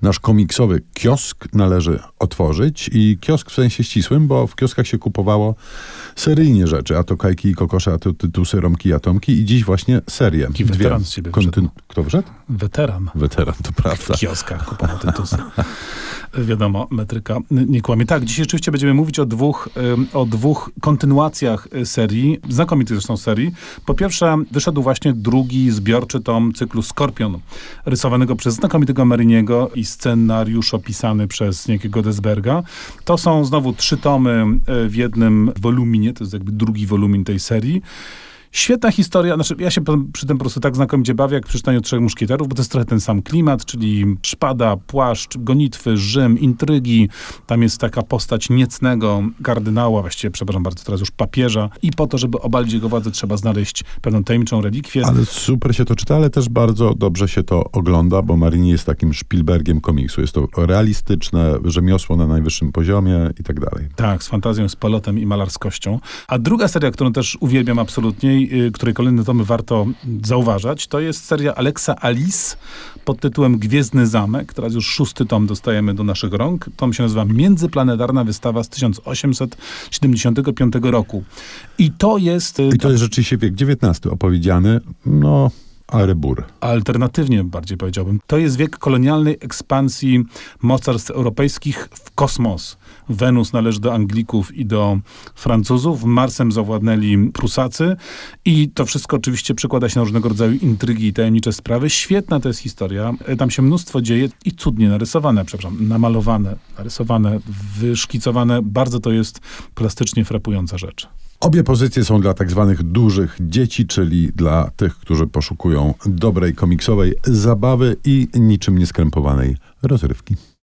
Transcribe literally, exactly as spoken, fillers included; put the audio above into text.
nasz komiksowy kiosk należy otworzyć i kiosk w sensie ścisłym, bo w kioskach się kupowało seryjnie rzeczy, a to Kajki i Kokosze, a to Tytusy, Romki i Atomki i dziś właśnie serie. Taki weteran z ciebie Kontyn- Kto wszedł? Weteran. Weteran, to prawda. W kioskach kupował Tytusy. Wiadomo, metryka nie kłamie. Tak, dzisiaj rzeczywiście będziemy mówić o dwóch, o dwóch kontynuacjach serii, znakomitych zresztą serii. Po pierwsze, wyszedł właśnie drugi zbiorczy tom cyklu Skorpion, rysowanego przez znakomitego Meriniego i scenariusz opisany przez niejakiego Desberga. To są znowu trzy tomy w jednym woluminie, to jest jakby drugi wolumin tej serii. Świetna historia, znaczy ja się przy tym po prostu tak znakomicie bawię, jak przy czytaniu Trzech Muszkieterów, bo to jest trochę ten sam klimat, czyli szpada, płaszcz, gonitwy, Rzym, intrygi. Tam jest taka postać niecnego kardynała, właściwie, przepraszam bardzo, teraz już papieża. I po to, żeby obalić jego władzę, trzeba znaleźć pewną tajemniczą relikwię. Ale super się to czyta, ale też bardzo dobrze się to ogląda, bo Marini jest takim Spielbergiem komiksu. Jest to realistyczne rzemiosło na najwyższym poziomie i tak dalej. Tak, z fantazją, z polotem i malarskością. A druga seria, którą też uwielbiam absolutnie, której kolejne tomy warto zauważać, to jest seria Alexa Alice pod tytułem Gwiezdny Zamek. Teraz już szósty tom dostajemy do naszych rąk. Tom się nazywa Międzyplanetarna Wystawa z tysiąc osiemset siedemdziesiątego piątego roku. I to jest... I to jest rzeczywiście wiek dziewiętnasty opowiedziany, no... Arebur. Alternatywnie bardziej powiedziałbym. To jest wiek kolonialnej ekspansji mocarstw europejskich w kosmos. Wenus należy do Anglików i do Francuzów. Marsem zawładnęli Prusacy. I to wszystko oczywiście przekłada się na różnego rodzaju intrygi i tajemnicze sprawy. Świetna to jest historia. Tam się mnóstwo dzieje i cudnie narysowane, przepraszam, namalowane, narysowane, wyszkicowane. Bardzo to jest plastycznie frapująca rzecz. Obie pozycje są dla tak zwanych dużych dzieci, czyli dla tych, którzy poszukują dobrej komiksowej zabawy i niczym nieskrępowanej rozrywki.